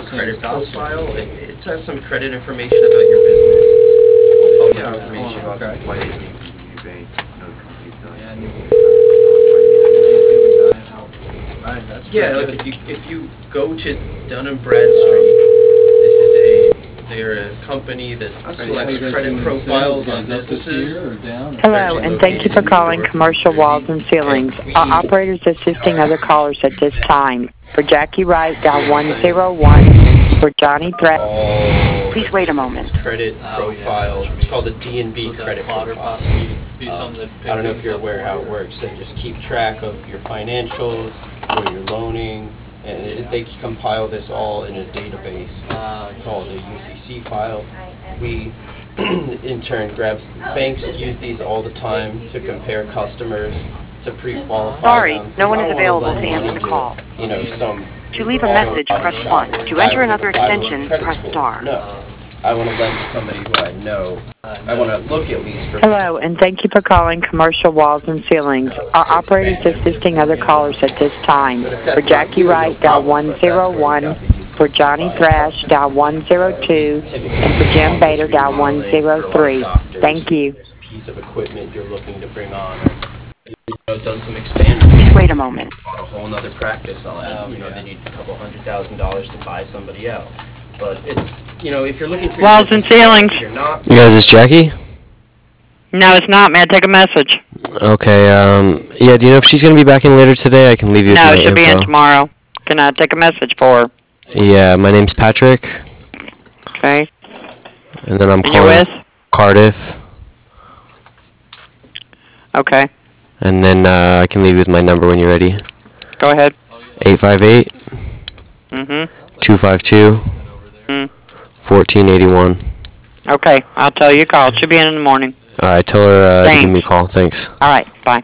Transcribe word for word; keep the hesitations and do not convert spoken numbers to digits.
credit profile. It, it has some credit information about your business. All public Yeah, information. okay. Right, that's Yeah, pretty like good. if you if you go to Dun and Bradstreet, this is a they're a company that Okay, selects how you guys credit doing profiles today? on You guys up this businesses. year or down? It's Hello, actually and thank you located for in New calling York and Commercial New Walls Jersey. and Ceilings. And we Our operators assisting other callers at this time. For Jackie Wright, dial one zero one. For Johnny Threat. all Please wait a moment. credit profiles. It's called a D and B credit profile. Um, I don't know if you're aware how it works. They just keep track of your financials, where you're loaning, and it, they compile this all in a database called a U C C file. We, in turn, grab banks use these all the time to compare customers, to pre-qualify Sorry, them. 'cause no one I is don't wanna available lend to answer money the call. You know, some To leave a auto message, body press shop one. or To guy enter with a another five hundred extension, credit press score. star. No, I want to lend to somebody who I know. I want to look at least for. Hello, and thank you for calling Commercial Walls and Ceilings. Our operators assisting other callers at this time. For Jackie Wright, dial one zero one. For Johnny Thrash, dial one zero two. And for Jim Bader, dial one zero three. Thank you. There's a piece of equipment you're looking to bring on, or you know, done some expansion. Please wait a moment. Bought a whole nother practice on it. You know, they need a couple hundred thousand dollars to buy somebody out. But it's, you know, if you're looking for Walls and ceilings. you're not. You guys, is Jackie? No, it's not. May I take a message? Okay, um, yeah, do you know if she's going to be back in later today? I can leave you with No, my she'll be in info. tomorrow. Can I take a message for her? Yeah, my name's Patrick, Okay. and then I'm And you're calling with? Cardiff, Okay. and then uh, I can leave you with my number when you're ready. Go ahead. eight five eight, Mm-hmm. two five two, Mm. fourteen eighty-one. Okay. I'll tell you called. She'll be in in the morning. Alright, tell her uh, to give me a Thanks. call. Thanks. All right. Bye.